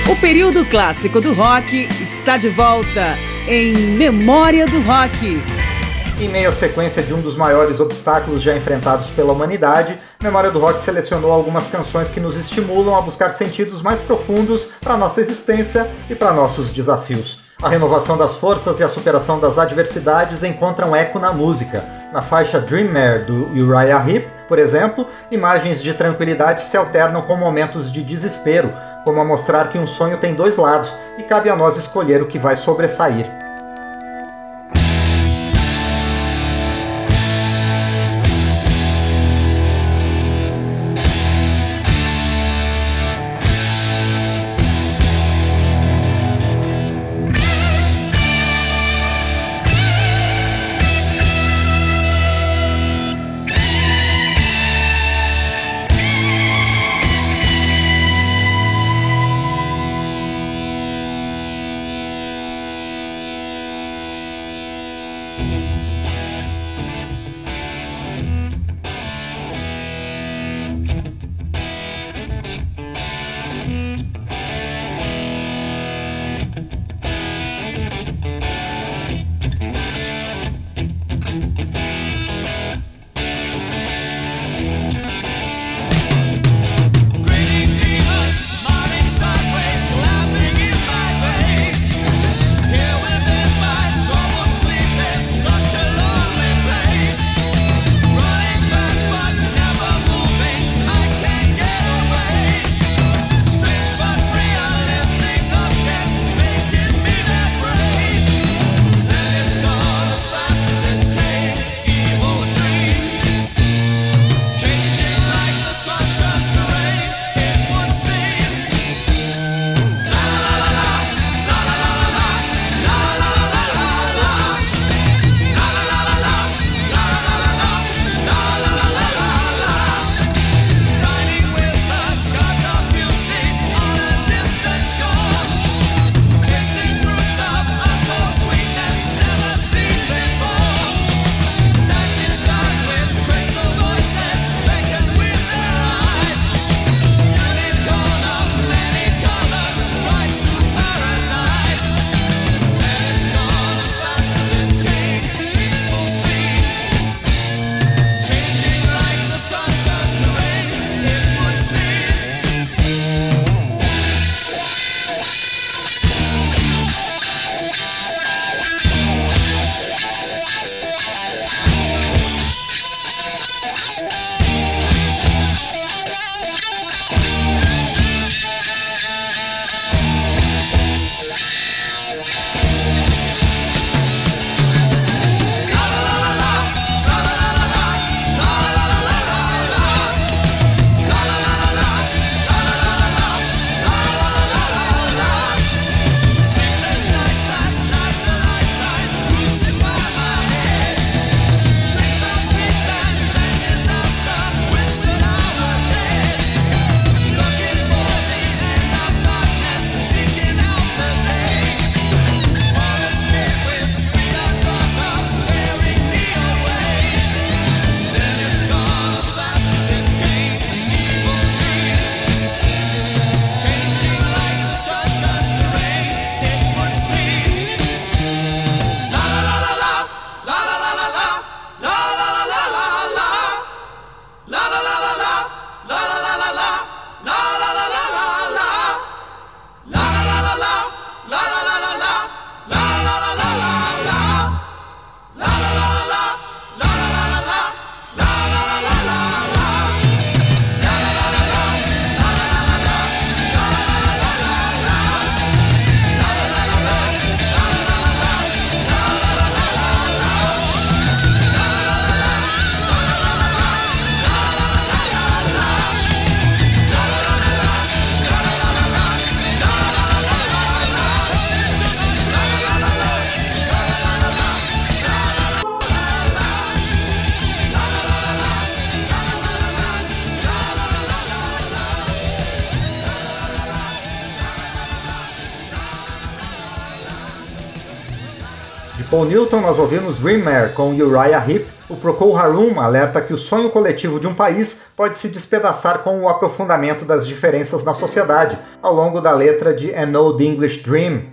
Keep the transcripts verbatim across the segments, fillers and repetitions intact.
O período clássico do rock está de volta em Memória do Rock. Em meio à sequência de um dos maiores obstáculos já enfrentados pela humanidade, Memória do Rock selecionou algumas canções que nos estimulam a buscar sentidos mais profundos para nossa existência e para nossos desafios. A renovação das forças e a superação das adversidades encontram eco na música. Na faixa Dream Mare do Uriah Heep, por exemplo, imagens de tranquilidade se alternam com momentos de desespero, como a mostrar que um sonho tem dois lados e cabe a nós escolher o que vai sobressair. Paul Newton, nós ouvimos Dream Mare com Uriah Heep. O Procol Harum alerta que o sonho coletivo de um país pode se despedaçar com o aprofundamento das diferenças na sociedade, ao longo da letra de An Old English Dream.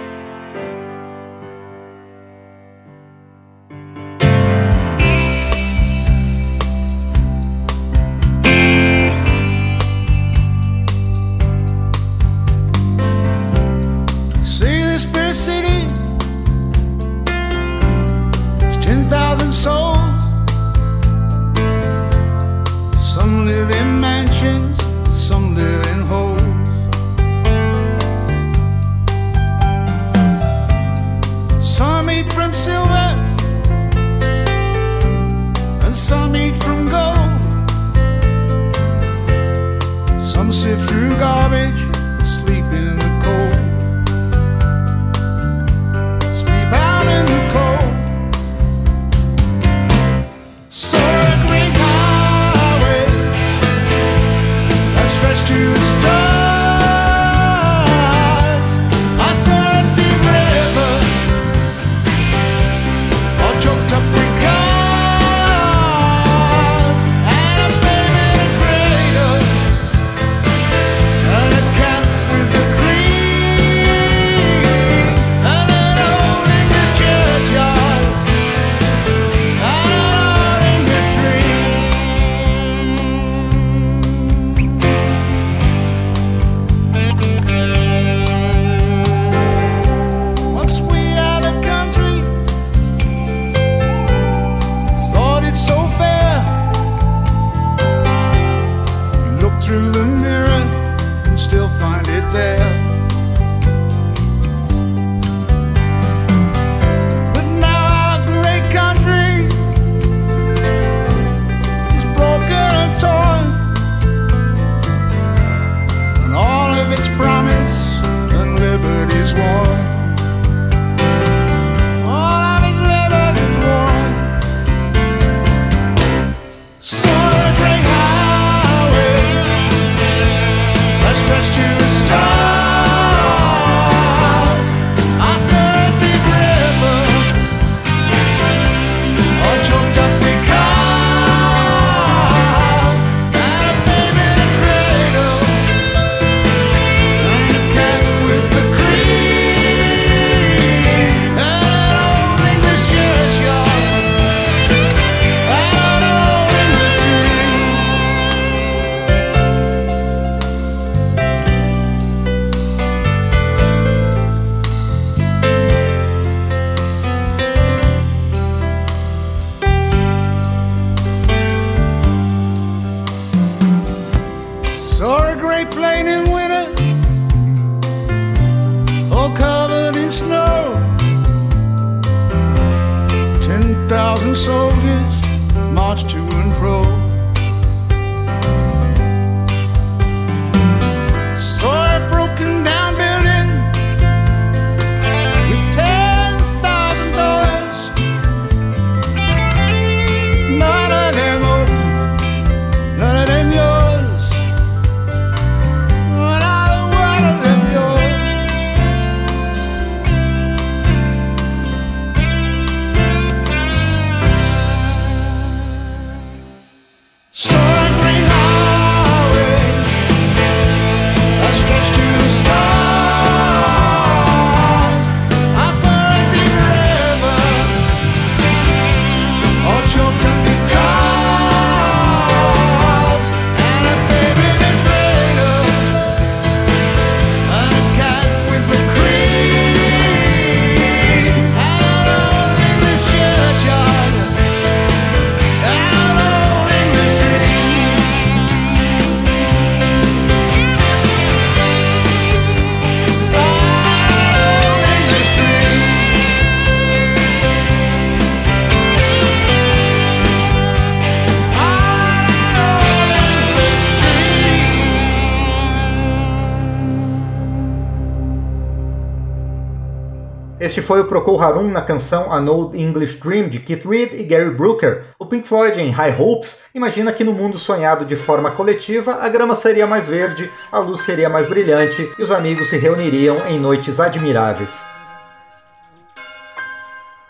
Este foi o Procol Harum na canção An Old English Dream, de Keith Reid e Gary Brooker. O Pink Floyd, em High Hopes, imagina que no mundo sonhado de forma coletiva, a grama seria mais verde, a luz seria mais brilhante e os amigos se reuniriam em noites admiráveis.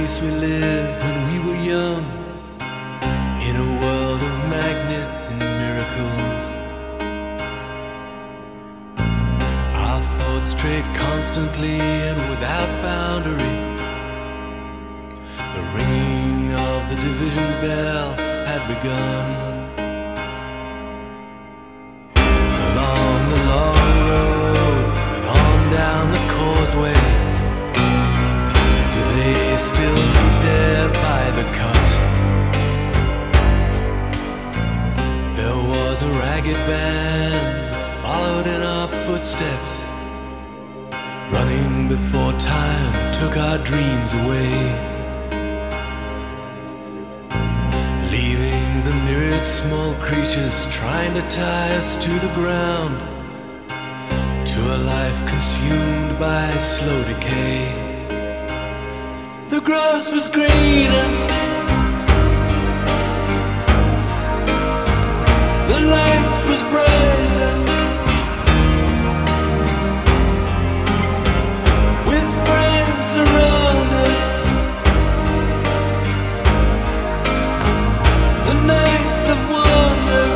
place we lived when we were young, in a world of magnets and miracles. Our thoughts strayed constantly and without boundary. The ringing of the division bell had begun. Along the long road and on down the causeway, do they still meet there by the cut? There was a ragged band that followed in our footsteps, running before time took our dreams away, leaving the myriad small creatures trying to tie us to the ground, to a life consumed by slow decay. The grass was greener, the light was brighter, with friends around us. The nights of wonder,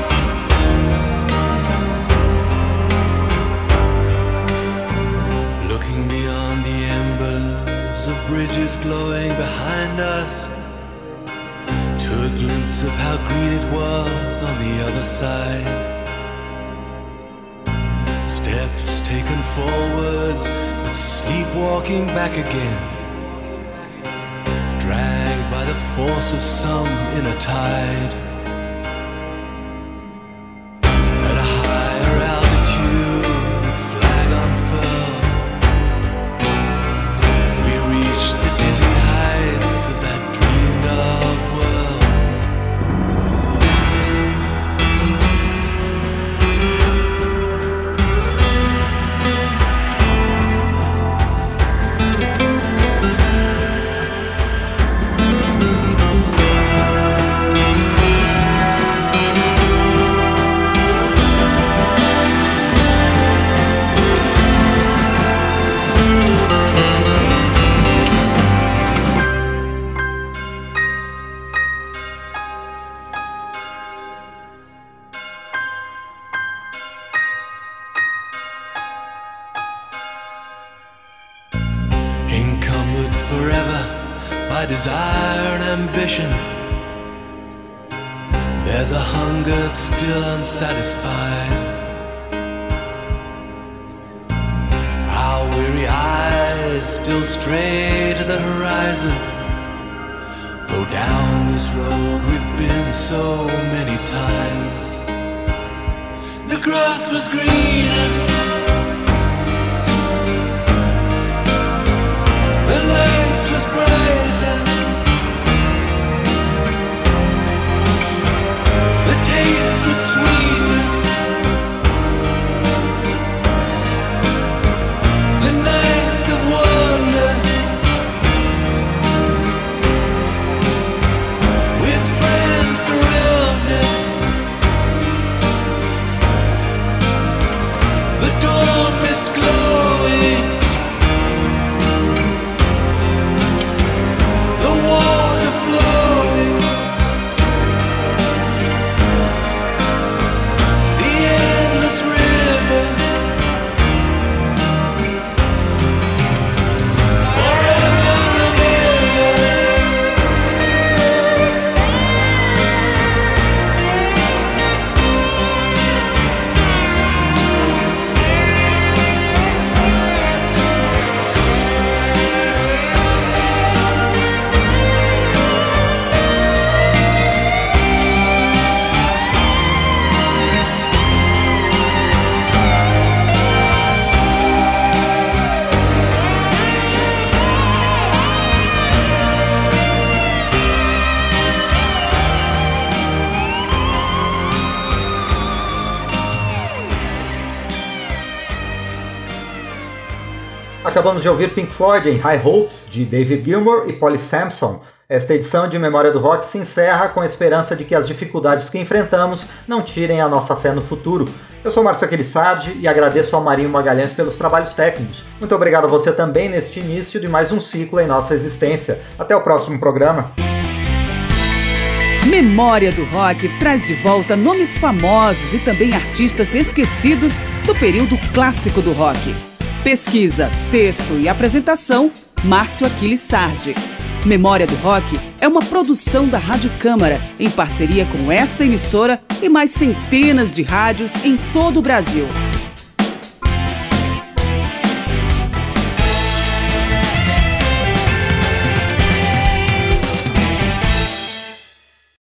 looking beyond the embers of bridges glowing behind us, to a glimpse of how green it was on the other side. Steps taken forwards, but sleepwalking back again, dragged by the force of some inner tide. At a higher altitude, the flag unfurled, we reached the dizzy heights of that dreamed of world. Encumbered forever by desire and ambition, there's a hunger still unsatisfied. Our weary eyes still stray to the horizon, go down this road we've been so many times. The grass was greener, the light was brighter, the taste was sweeter, the nights of wonder, with friends surrounded, the dawn mist glowing, the water flowing, the endless river, forever and ever. Acabamos de ouvir Pink Floyd em High Hopes, de David Gilmour e Polly Samson. Esta edição de Memória do Rock se encerra com a esperança de que as dificuldades que enfrentamos não tirem a nossa fé no futuro. Eu sou Márcio Aquilissardi e agradeço ao Marinho Magalhães pelos trabalhos técnicos. Muito obrigado a você também neste início de mais um ciclo em nossa existência. Até o próximo programa. Memória do Rock traz de volta nomes famosos e também artistas esquecidos do período clássico do rock. Pesquisa, texto e apresentação, Márcio Aquilissardi. Memória do Rock é uma produção da Rádio Câmara, em parceria com esta emissora e mais centenas de rádios em todo o Brasil.